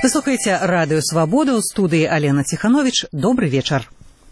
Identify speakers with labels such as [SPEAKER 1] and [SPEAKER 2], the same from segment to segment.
[SPEAKER 1] Вы слухаете радио «Свобода», у студии Алена Тиханович. Добрый вечер.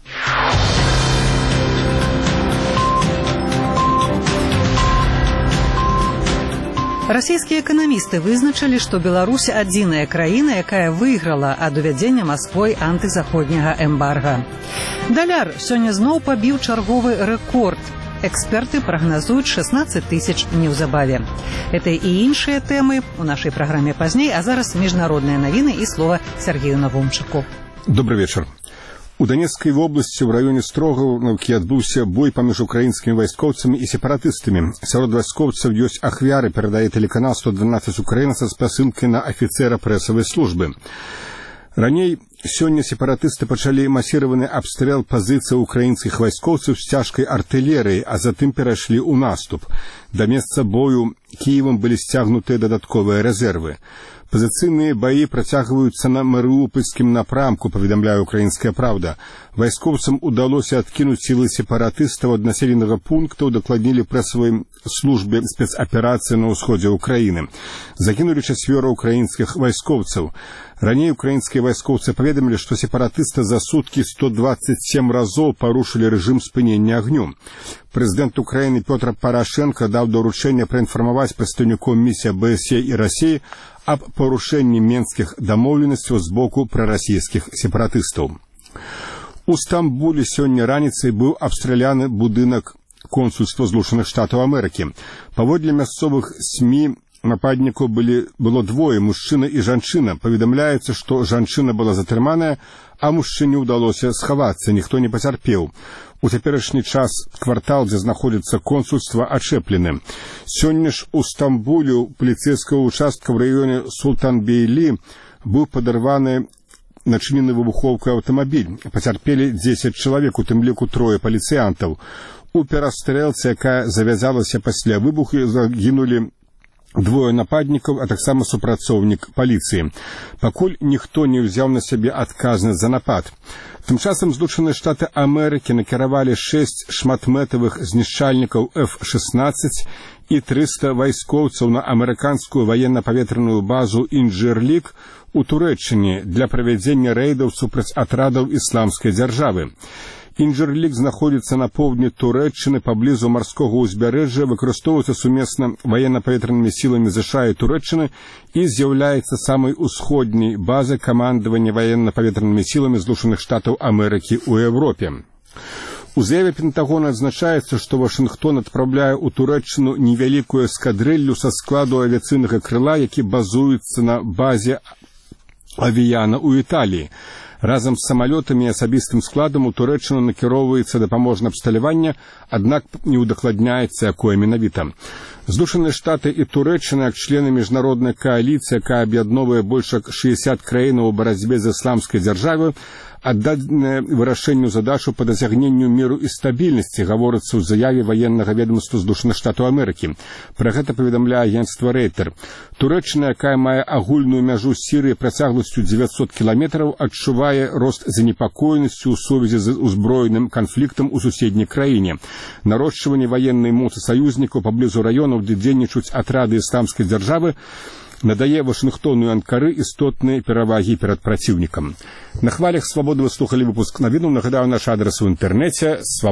[SPEAKER 1] Расійскія эканамісты вызначылі, што Беларусь адзіная краіна, якая выйграла ад увядзення Масквой антызаходняга эмбарга. Даляр сёння зноў пабіў чарговы рэкорд. Эксперты прагназуюць 16 тысяч неўзабаве. Это і іншыя тэмы у нашай праграме пазней, а зараз міжнародныя навіны і слова Сергею Навумчыку.
[SPEAKER 2] Добрый вечер. У Донецкай вобласці ў раёне Строгаўкі адбыўся бой паміж украінскімі вайскоўцамі і сепаратыстамі. Сярод вайскоўцаў ёсць ахвяры, перадае тэлеканал 112 Украіна са спасылкай на афіцэра прэсавай службы. Раней сёння сепаратысты пачалі масіраваны абстрэл пазіцый украінскіх вайскоўцаў з цяжкай артылерыяй, а затым перайшлі ў наступ. Да месца бою Кіевам былі сцягнутыя дадатковыя рэзервы. Пазіцыйныя баі працягваюцца на Марыупольскім напрамку, паведамляе «Украінская правда». Вайскоўцам удалося адкінуць сілы сепаратыстаў ад населенага пункта, дакладнілі прэсавай службе спецаперацыі на ўсходзе ўкраіны. Загінулі 4 украінскіх вайскоўцаў. Раней украінскія вайскоўцы паведамілі, што сепаратысты за суткі 127 разоў парушылі рэжым спынення агню. Прэзідэнт Украіны Пётр Парашенко даў даручэнне праінфармаваць прадстаўнікоў місіі АБСЕ і Расіі аб парушэнні менскіх дамоўленасцяў з боку прарасійскіх сепаратыстаў. У Стамбуле сёння раніцай быў абстраляны будынак консульства Злучаных Штатаў Амерыкі. Паводле мясцовых СМІ нападнікаў было двое, мужчына і жанчына. Паведамляецца, што жанчына была затрыманая, а мужчыне ўдалося схавацца, ніхто не пацярпеў. У цяперашні час квартал, дзе знаходзіцца консульства, ачэплены. Сёння ж у Стамбуле у паліцэйскага участка ў раёне Султанбейлі быў падарваны начынены выбухоўкай аўтамабіль. Пацярпелі 10 чалавек, у тым ліку 3 паліцыянтаў. У перастрэлцы, якая завязалася пасля выбуху, загінулі 2 нападнікаў, а таксама супрацоўнік паліцыі. Пакуль ніхто не ўзяў на сябе адказнасць за напад. Тым часам Злучаныя Штаты Амерыкі накіравалі 6 шматмэтавых знішчальнікаў F-16 і 300 вайскоўцаў на амерыканскую ваенна-паветраную базу «Інджырлік» у Турэччыне для правядзення рэйдаў супраць атрадаў ісламскай дзяржавы. «Інджырлік» знаходзіцца на поўдні Турэччыны паблізу марскога ўзбярэжжа, выкарыстоўваецца сумесна ваенна-паветранымі сіламі ЗША і Турэччыны і з'яўляецца самай усходняй базай камандавання ваенна-паветранымі сіламі Злучаных Штатаў Амерыкі ў Еўропе. У заяве Пентагона адзначаецца, што Вашынгтон адпраўляе ў Турэччыну невялікую эскадрыллю са складу авіяцыйнага крыла, які базуецца на базе Авіяна ў Італіі. Разам з самалётамі і асабістым складам у Турэччыну накіроўваецца дапаможнае абсталяванне, аднак не ўдакладняецца, якое менавіта. Злучаныя Штаты і Турэччына, як члены міжнароднай кааліцыі, якая аб'ядноўвае больш як 60 краінаў у барацьбе з ісламскай дзяржавай, аддадзеныя вырашэнню задачу па дасягненню міру і стабільнасці, гаворыцца ў заяве ваеннага ведамства Злучаных Штатаў Амерыкі. Пра гэта паведамляе агенцтва Рэйтер. Турэччына, якая мае агульную мяжу з Сірыяй працягласцю 900 кіламетраў, адчувае рост занепакоенасці ў сувязі з узброеным канфліктам у суседняй краіне. Нарошчванне ваеннай моцы саюзнікаў паблізу раёнаў, дзе дзейнічаюць атрады ісламскай дзяржавы, надае Вашынгтону і Анкары істотныя перавагі перад праціўнікам. На хвалях «Свабоды» вы слухалі выпуск навінаў. Нагадаю, наш адрес у інтэрнэце